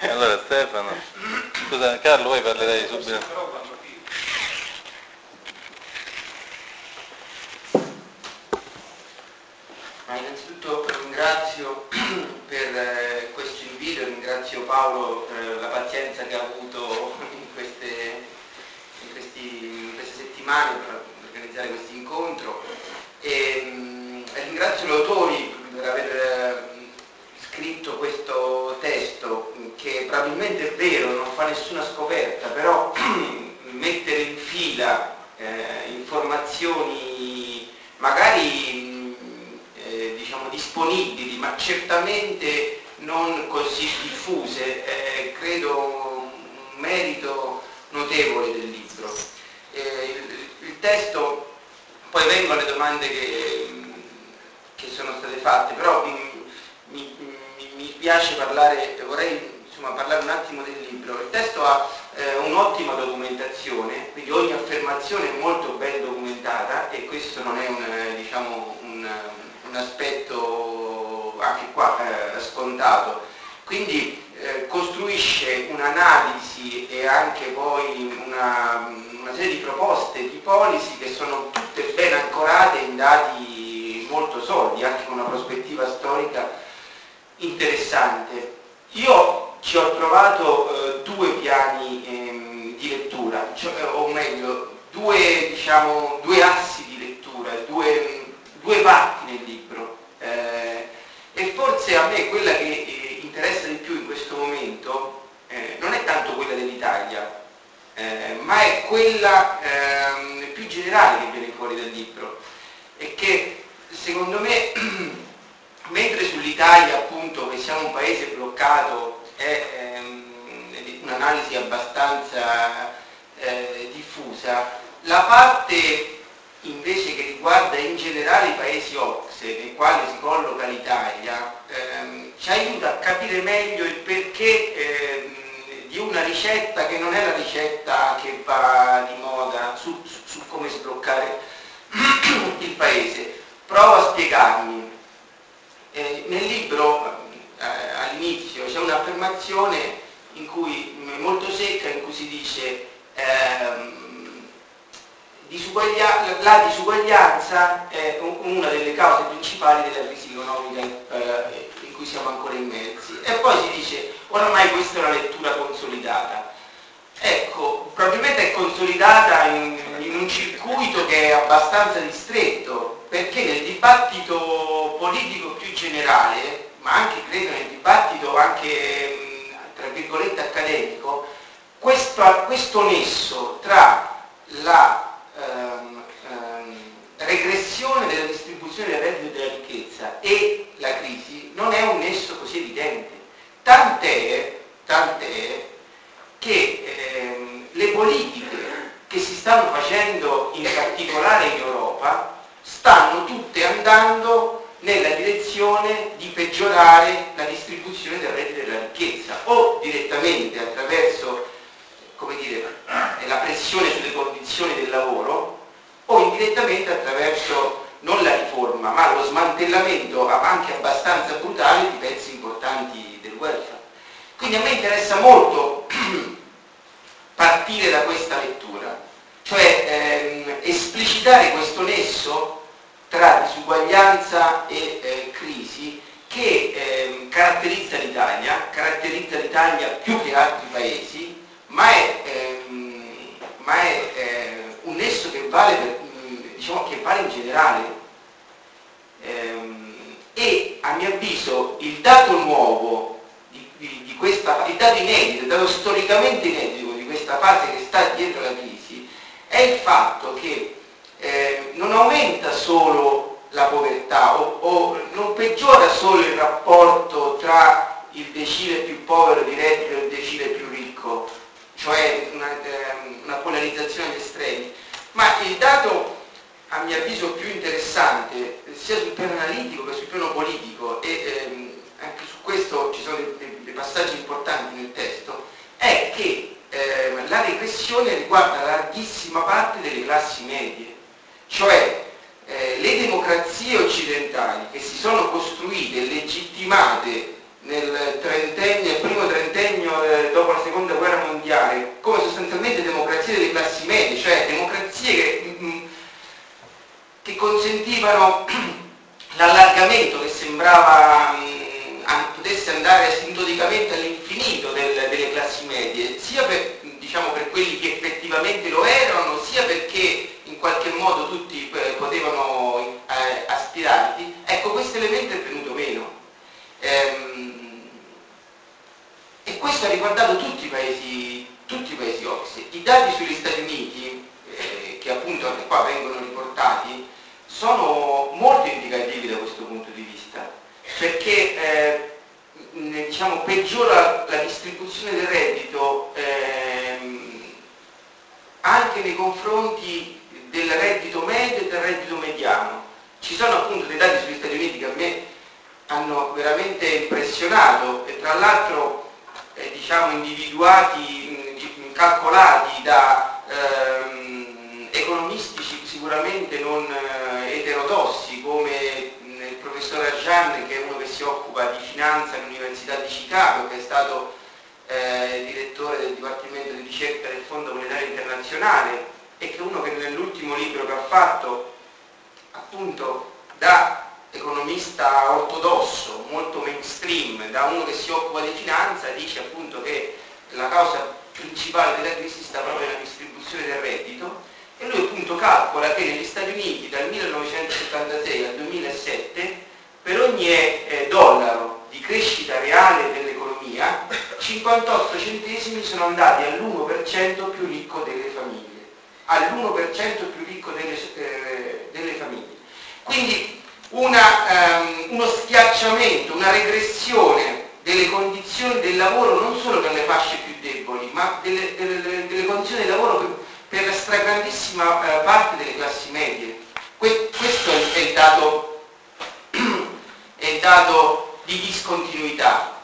Allora Stefano, scusa Carlo, voi parlerei subito. Innanzitutto ringrazio per questo invito, ringrazio Paolo per la pazienza che ha avuto in queste settimane per organizzare questo incontro e ringrazio gli autori per aver scritto questo testo che probabilmente è vero, non fa nessuna scoperta, però mettere in fila informazioni magari diciamo disponibili, ma certamente non così diffuse, credo un merito notevole del libro. Il testo, poi vengono le domande che sono state fatte, però mi piace parlare, vorrei parlare un attimo del libro. Il testo ha un'ottima documentazione, quindi ogni affermazione è molto ben documentata e questo non è un aspetto anche qua scontato. Quindi costruisce un'analisi e anche poi una serie di proposte, di policy che sono tutte ben ancorate in dati molto solidi, anche con una prospettiva storica interessante. Io ci ho trovato due piani di lettura, o meglio, due assi di lettura, due parti nel libro. E forse a me quella che interessa di più in questo momento non è tanto quella dell'Italia, ma è quella più generale che viene fuori dal libro e che secondo me mentre sull'Italia appunto che siamo un paese bloccato è un'analisi abbastanza diffusa, la parte invece che riguarda in generale i paesi OCSE nei quali si colloca l'Italia ci aiuta a capire meglio il perché di una ricetta che non è la ricetta che va di moda su come sbloccare il paese. Provo a spiegarmi. Nel libro all'inizio c'è un'affermazione molto secca in cui si dice la disuguaglianza è una delle cause principali della crisi economica in cui siamo ancora immersi, e poi si dice oramai questa è una lettura consolidata. Ecco, probabilmente è consolidata in un circuito che è abbastanza ristretto, perché nel dibattito politico più generale, ma anche credo nel dibattito anche tra virgolette accademico, questo nesso tra la regressione della distribuzione del reddito e della ricchezza e la crisi non è un nesso così evidente, tant'è che le politiche che si stanno facendo in particolare in Europa stanno tutte andando nella direzione di peggiorare la distribuzione del reddito e della ricchezza, o direttamente attraverso, come dire, la pressione sulle condizioni del lavoro, o indirettamente attraverso non la riforma, ma lo smantellamento anche abbastanza brutale di pezzi importanti del welfare. Quindi a me interessa molto partire da questa lettura, cioè esplicitare questo nesso tra disuguaglianza e crisi che caratterizza l'Italia più che altri paesi, ma è un nesso che vale in generale. E a mio avviso il dato nuovo il dato inedito, il dato storicamente inedito di questa fase che sta dietro la crisi è il fatto che non aumenta solo la povertà o non peggiora solo il rapporto tra il decile più povero di reddito e il decile più ricco, cioè una polarizzazione agli estremi, ma il dato a mio avviso più interessante sia sul piano analitico che sul piano politico, e anche su questo ci sono dei passaggi importanti nel testo, è che la regressione riguarda la larghissima parte delle classi medie, cioè le democrazie occidentali che si sono costruite e legittimate nel primo trentennio l'allargamento che sembrava potesse andare asintoticamente all'infinito delle classi medie, sia per, diciamo, per quelli che effettivamente lo erano, sia perché in qualche modo tutti potevano aspirarvi. Ecco, questo elemento è venuto meno. E questo ha riguardato tutti i paesi OCSE. I dati sugli Stati Uniti, che appunto anche qua vengono riportati, sono molto indicativi da questo punto di vista, perché diciamo, peggiora la distribuzione del reddito anche nei confronti del reddito medio e del reddito mediano. Ci sono appunto dei dati sugli Stati Uniti che a me hanno veramente impressionato, e tra l'altro diciamo individuati, calcolati da economisti sicuramente non eterodossi, come il professor Arjan, che è uno che si occupa di finanza all'Università di Chicago, che è stato direttore del Dipartimento di Ricerca del Fondo Monetario Internazionale, e che è uno che nell'ultimo libro che ha fatto, appunto da economista ortodosso, molto mainstream, da uno che si occupa di finanza, dice appunto che la causa principale della crisi sta proprio nella distribuzione del reddito, e lui appunto calcola che negli Stati Uniti dal 1976 al 2007 per ogni dollaro di crescita reale dell'economia 58 centesimi sono andati all'1% più ricco delle famiglie, all'1% più ricco delle famiglie. Quindi uno schiacciamento, una regressione delle condizioni del lavoro non solo per le fasce più deboli, ma delle condizioni del lavoro per la stragrandissima parte delle classi medie. Questo è il dato di discontinuità.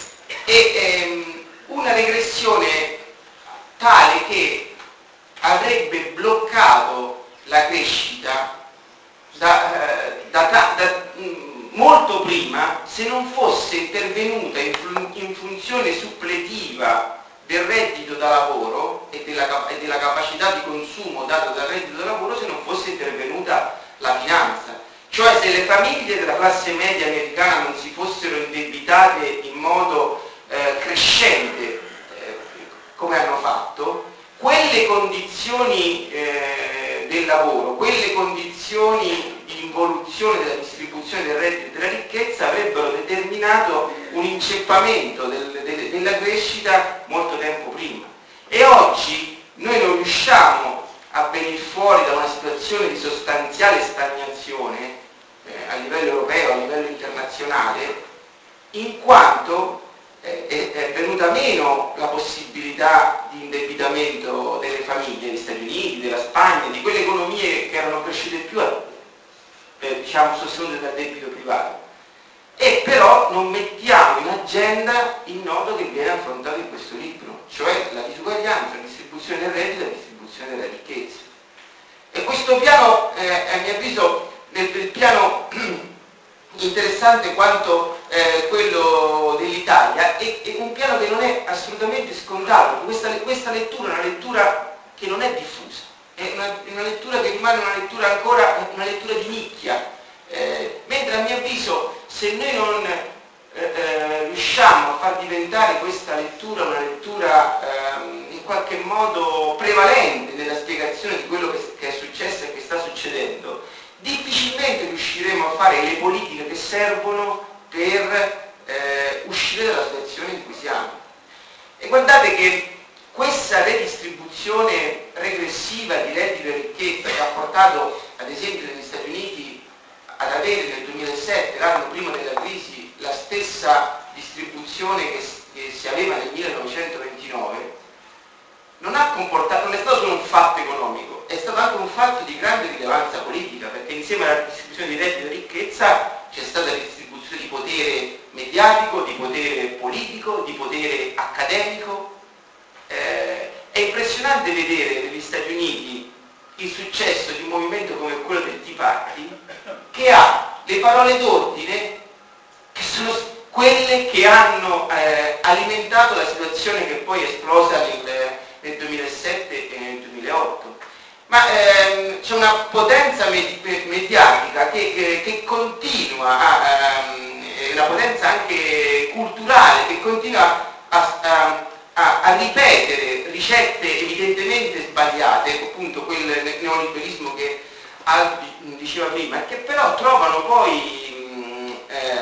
E una regressione tale che avrebbe bloccato la crescita molto prima, se non fosse intervenuta in funzione suppletiva del reddito da lavoro e della capacità di consumo data dal reddito da lavoro, se non fosse intervenuta la finanza. Cioè, se le famiglie della classe media americana non si fossero indebitate in modo crescente come hanno fatto, quelle condizioni del lavoro, quelle condizioni di involuzione della distribuzione del reddito e della ricchezza avrebbero determinato un inceppamento della crescita molto tempo prima. E oggi noi non riusciamo a venire fuori da una situazione di sostanziale stagnazione a livello europeo, a livello internazionale, in quanto è venuta meno la possibilità di indebitamento delle famiglie degli Stati Uniti, della Spagna, di quelle economie che erano cresciute più diciamo, sostenute dal debito privato. E però non mettiamo in agenda il nodo che viene affrontato in questo libro, cioè la disuguaglianza, la distribuzione del reddito e la distribuzione della ricchezza. E questo piano, a mio avviso, nel piano interessante quanto quello dell'Italia, è un piano che non è assolutamente scontato. Questa lettura è una lettura che non è diffusa, è una lettura che rimane una lettura di nicchia, mentre a mio avviso, se noi non riusciamo a far diventare questa lettura una lettura in qualche modo prevalente nella spiegazione di quello che è successo e che sta succedendo, difficilmente riusciremo a fare le politiche che servono per uscire dalla situazione in cui siamo. E guardate che questa redistribuzione regressiva di reddito e ricchezza che ha portato ad esempio negli Stati Uniti ad avere nel 2007, l'anno prima della crisi, la stessa distribuzione che si aveva nel 1929, non è stato solo un fatto economico, è stato anche un fatto di grande rilevanza politica, perché insieme alla distribuzione di reddito e ricchezza c'è stata la distribuzione di potere mediatico, di potere politico, di potere accademico. È impressionante vedere negli Stati Uniti il successo di un movimento come quello del Tea Party, che ha le parole d'ordine che sono quelle che hanno alimentato la situazione che poi è esplosa nel 2007 e nel 2008. ma c'è una potenza mediatica che continua una potenza anche culturale che continua a ripetere ricette evidentemente sbagliate, appunto quel neoliberismo che Albi diceva prima, e che però trovano poi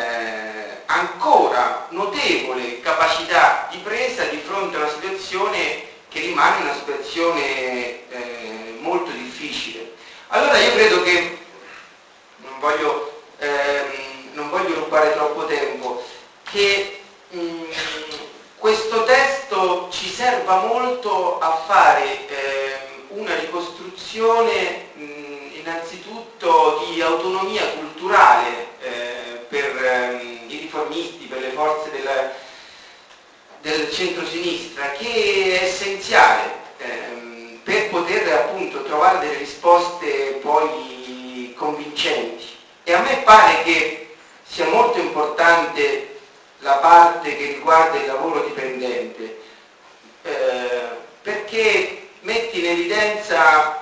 ancora notevole capacità di presa di fronte a una situazione che rimane una situazione molto difficile. Allora io credo che non voglio rubare troppo tempo, che questo testo ci serva molto a fare una ricostruzione innanzitutto di autonomia culturale per i riformisti, per le forze del centro-sinistra, che è essenziale per poter appunto trovare delle risposte poi convincenti. E a me pare che sia molto importante la parte che riguarda il lavoro dipendente, perché mette in evidenza,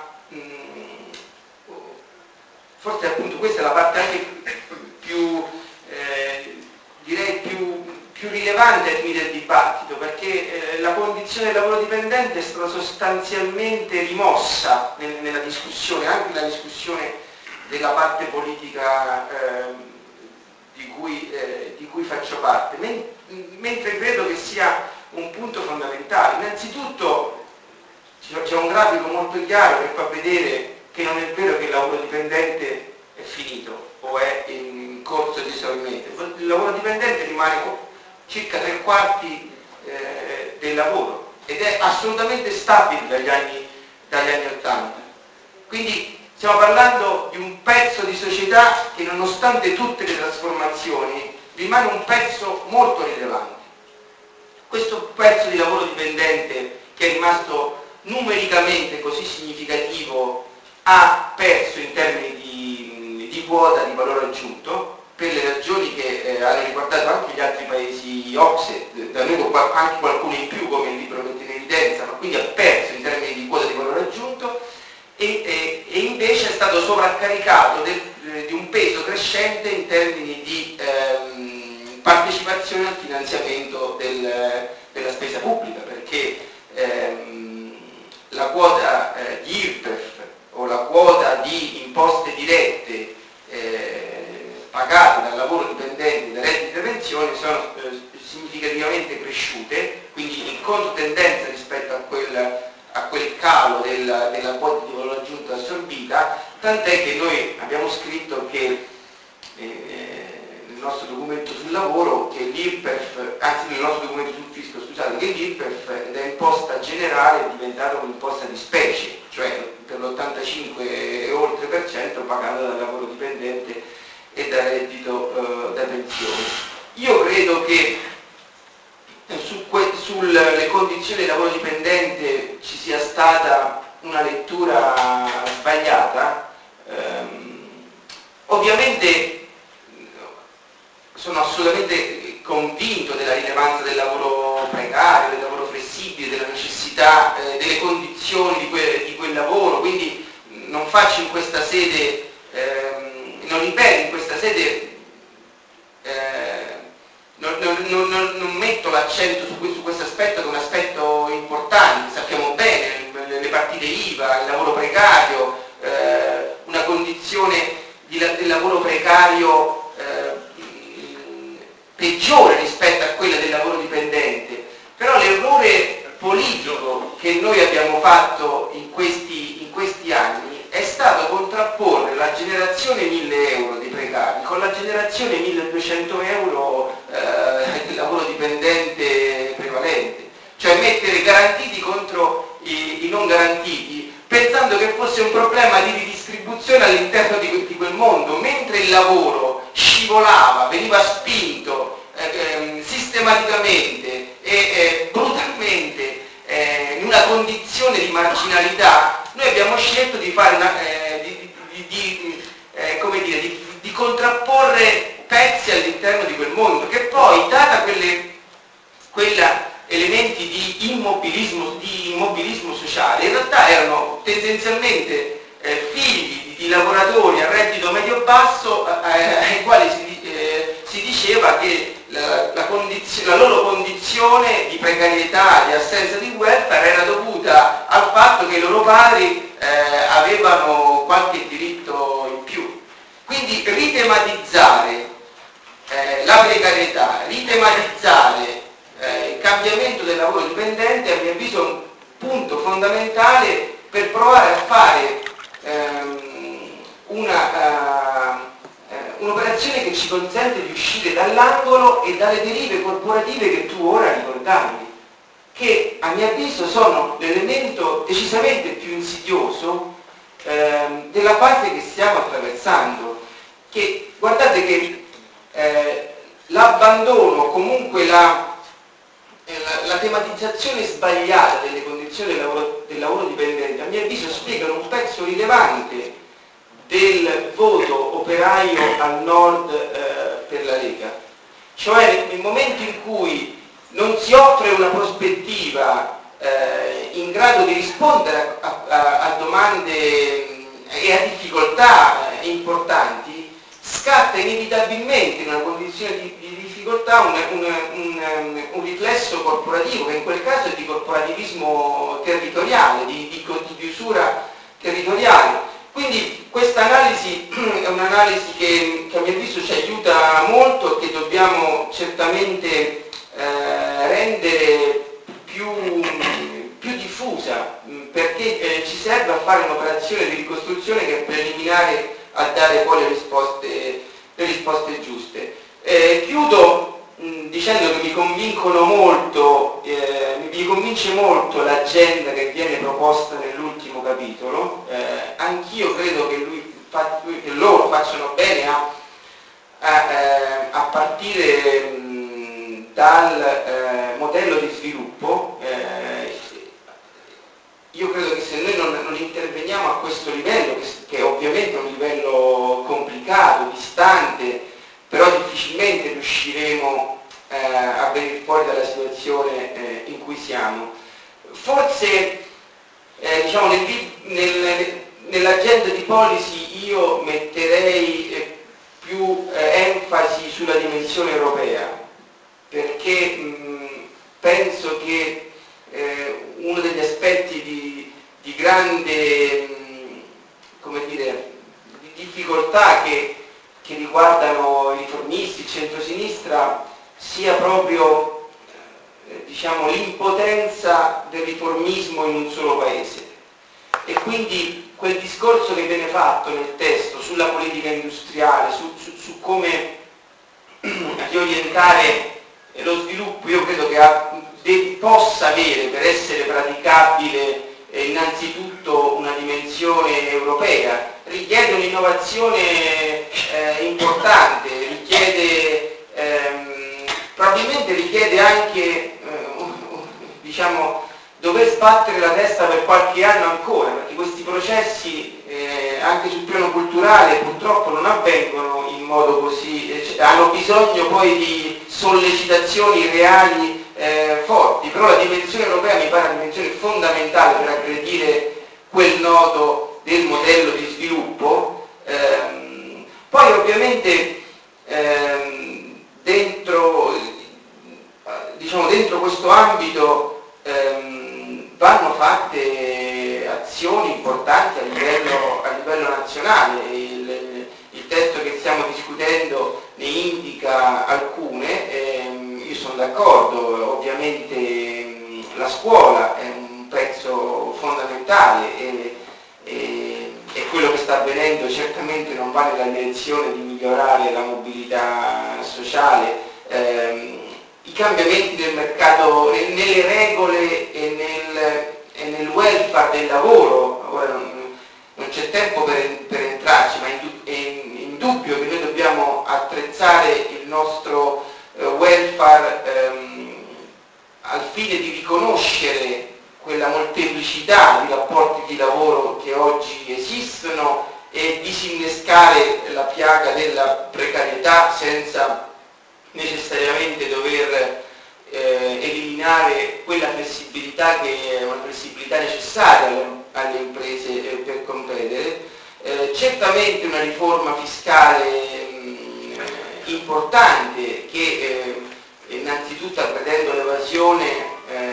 forse appunto questa è la parte anche più, direi più rilevante ai fini del dibattito, perché la condizione del lavoro dipendente è stata sostanzialmente rimossa nella discussione, anche nella discussione della parte politica di cui faccio parte, mentre credo che sia un punto fondamentale. Innanzitutto c'è un grafico molto chiaro che fa vedere che non è vero che il lavoro dipendente è finito o è in corso di esaurimento. Il lavoro dipendente rimane circa 3/4 del lavoro ed è assolutamente stabile dagli anni 80. Quindi stiamo parlando di un pezzo di società che, nonostante tutte le trasformazioni, rimane un pezzo molto rilevante. Questo pezzo di lavoro dipendente, che è rimasto numericamente così significativo, ha perso in termini di quota di valore aggiunto, per le ragioni che hanno riportato anche gli altri paesi OCSE, da noi anche qualcuno in più, come il libro mette in evidenza, ma quindi ha perso in termini di quota di valore aggiunto, e invece è stato sovraccaricato di un peso crescente in termini di partecipazione al finanziamento della spesa pubblica, perché la quota di IRPEF o la quota di imposte dirette pagate dal lavoro dipendente, da redditi di pensione, sono significativamente cresciute, quindi in controtendenza rispetto a quel calo della quota di valore aggiunto assorbita, tant'è che noi abbiamo scritto che nel nostro documento sul lavoro che l'IRPEF, anzi nel nostro documento sul fisco, scusate, che l'IRPEF da imposta generale è diventata un'imposta di specie, cioè per l'85 e oltre per cento pagato dal lavoro dipendente e da reddito da pensione. Io credo che sulle condizioni del lavoro dipendente ci sia stata una lettura sbagliata. Ovviamente sono assolutamente convinto della rilevanza del lavoro precario, del lavoro flessibile, della necessità, delle condizioni di quel lavoro, quindi non faccio in questa sede, non ripeto in questa sede, non metto l'accento su questo aspetto, che è un aspetto importante. Sappiamo bene le partite IVA, il lavoro precario, una condizione del lavoro precario peggiore rispetto a quella del lavoro dipendente, però l'errore politico che noi abbiamo fatto in questi anni è stato contrapporre la generazione 1.000 euro dei precari con la generazione 1.200 euro del lavoro dipendente prevalente, cioè mettere garantiti contro i non garantiti, pensando che fosse un problema di ridistribuzione all'interno di quel mondo, mentre il lavoro scivolava, veniva spinto sistematicamente e brutalmente in una condizione di marginalità. Noi abbiamo scelto di fare di contrapporre pezzi all'interno di quel mondo, che poi, data quella elementi di immobilismo sociale, in realtà erano tendenzialmente figli di lavoratori a reddito medio-basso ai quali si diceva che la loro condizione di precarietà, di assenza di welfare era dovuta al fatto che i loro padri avevano qualche diritto in più. Quindi ritematizzare la precarietà, ritematizzare il cambiamento del lavoro dipendente, a mio avviso, è un punto fondamentale per provare a fare un'operazione che ci consente di uscire dall'angolo e dalle derive corporative che tu ora ricordavi, che a mio avviso sono l'elemento decisamente più insidioso della fase che stiamo attraversando. Che guardate che l'abbandono, comunque la tematizzazione sbagliata delle condizioni del lavoro dipendente, a mio avviso spiegano un pezzo rilevante del voto operaio al nord per la Lega. Cioè nel momento in cui non si offre una prospettiva in grado di rispondere a domande e a difficoltà importanti, scatta inevitabilmente in una condizione di difficoltà un riflesso corporativo, che in quel caso è di corporativismo territoriale, di usura territoriale. Quindi questa analisi è un'analisi che a mio avviso ci aiuta molto e che dobbiamo certamente rendere più diffusa, perché ci serve a fare un'operazione di ricostruzione che è preliminare a dare poi le risposte giuste. Chiudo dicendo che mi convince molto l'agenda che viene proposta nell'ultimo capitolo. Anch'io credo che loro facciano bene a partire dal modello di sviluppo. Io credo che se noi non interveniamo a questo livello, che ovviamente è un livello complicato, distante, però difficilmente riusciremo a venire fuori dalla situazione in cui siamo. Forse diciamo, nell'agenda di policy io metterei più enfasi sulla dimensione europea, perché penso che uno degli aspetti di grande come dire, di difficoltà che riguardano i riformisti, il centrosinistra, sia proprio diciamo, l'impotenza del riformismo in un solo paese. E quindi quel discorso che viene fatto nel testo sulla politica industriale, su come riorientare lo sviluppo, io credo che possa avere, per essere praticabile, innanzitutto una dimensione europea, richiede un'innovazione importante, probabilmente richiede anche diciamo, dover sbattere la testa per qualche anno ancora, perché questi processi anche sul piano culturale purtroppo non avvengono in modo così, hanno bisogno poi di sollecitazioni reali forti, però la dimensione europea mi pare una dimensione fondamentale per aggredire quel nodo del modello di sviluppo. Poi ovviamente dentro questo ambito vanno fatte azioni importanti a livello nazionale. Il testo che stiamo discutendo ne indica alcune. Io sono d'accordo, ovviamente la scuola è un pezzo fondamentale e quello che sta avvenendo certamente non va nella direzione di migliorare la mobilità sociale. I cambiamenti del mercato, nelle regole e nel welfare del lavoro, ora non c'è tempo per entrarci, ma è indubbio che noi dobbiamo attrezzare il nostro welfare al fine di riconoscere quella molteplicità di rapporti di lavoro che oggi esistono e disinnescare la piaga della precarietà senza necessariamente dover eliminare quella flessibilità che è una flessibilità necessaria alle imprese per competere. Certamente una riforma fiscale importante che innanzitutto, aggredendo l'evasione,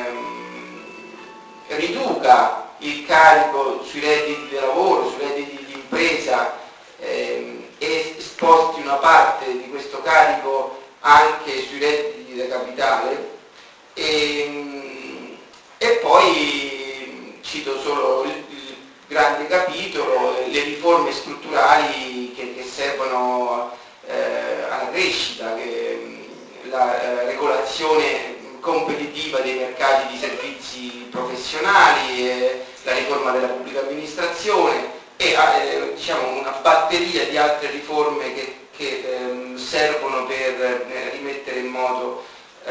riduca il carico sui redditi di lavoro, sui redditi di impresa e sposti una parte di questo carico anche sui redditi da capitale. E poi cito solo il grande capitolo, le riforme strutturali che servono alla crescita, la regolazione competitiva dei mercati di servizi professionali, la riforma della pubblica amministrazione e diciamo una batteria di altre riforme che servono per rimettere in moto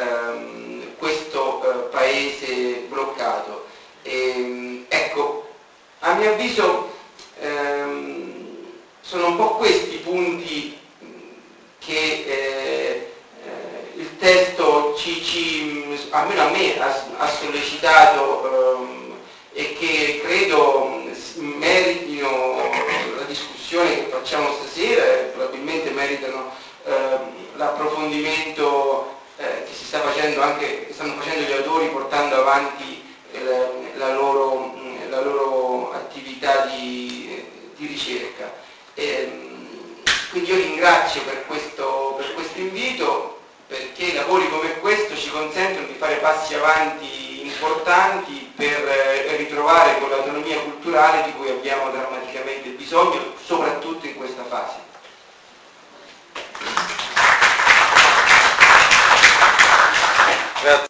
questo paese bloccato. Ecco, a mio avviso sono un po' questi i punti che il testo almeno a me ha sollecitato e che credo meritino la discussione che facciamo stasera e probabilmente meritano l'approfondimento che si sta facendo anche, che stanno facendo gli autori portando avanti la loro attività di ricerca. Quindi io ringrazio per questo invito, perché lavori come questo ci consentono di fare passi avanti importanti per ritrovare quell'autonomia culturale di cui abbiamo drammaticamente bisogno, soprattutto in questa fase. Grazie.